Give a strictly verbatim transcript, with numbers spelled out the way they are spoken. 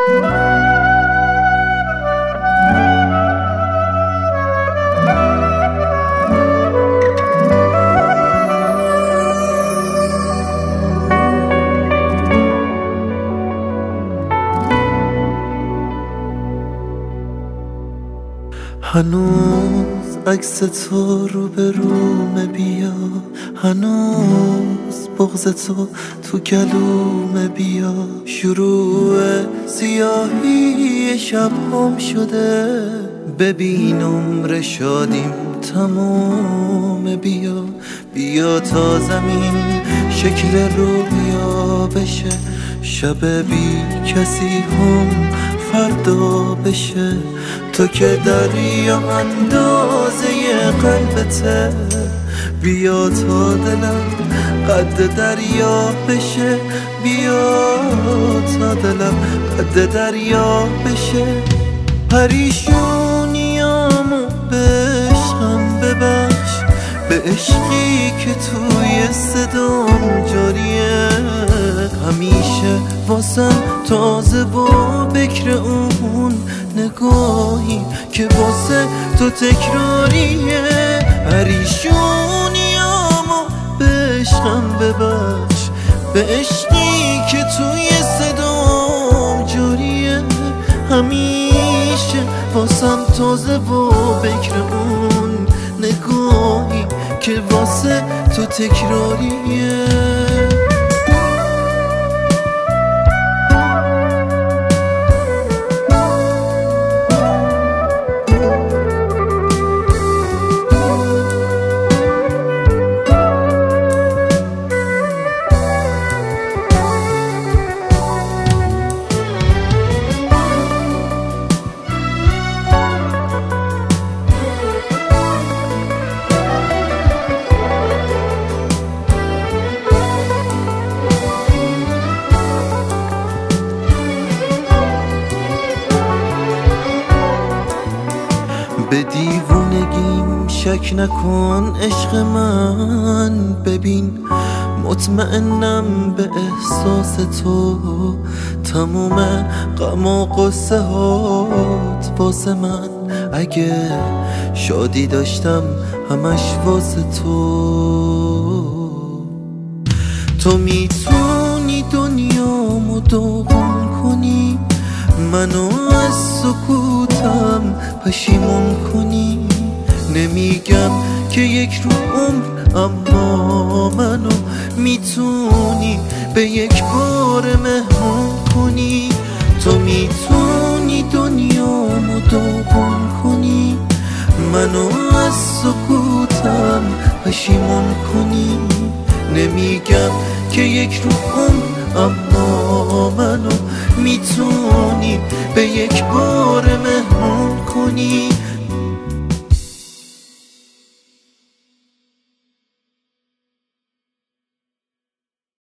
هنوز عکس تو رو به رومه بیا، هنوز بغض تو تو گلومه بیا. شروع سیاهی شب هم شده، ببین عمر شادیم تموم. بیا بیا تا زمین شکل رویا بشه، شب بی کسی هم فردا بشه. تو که دریا اندازه قلبته، بیا تا دلم قد دریا بشه. بیا تا دلم قد دریا بشه. پریشونیامو به عشقم ببخش، به عشقی که توی صدام جاریه. همیشه واسم تازه و بکر اون نگاهی که واسه تو تکراریه. پریشونیامو به عشقم ببخش، به عشقی که توی صدام جاریه. همیشه واسم تازه و بکر اون نگاهی که واسه تو تکراریه. به دیوونگیم شک نکن عشق من، ببین مطمئنم به احساس تو. تموم غم و قصه هات واسه من، اگه شادی داشتم همش واسه تو. تو میتونی دنیامو داغون کنی، منو از سکوتم پشیمون کنی. نمیگم که یک رو عمر، اما منو میتونی به یک بار مهمون کنی. تو میتونی دنیامو داغون کنی، منو از سکوتم پشیمون کنی. نمیگم که یک رو عمر، اما منو میتونی به یک بار مهمون کنی.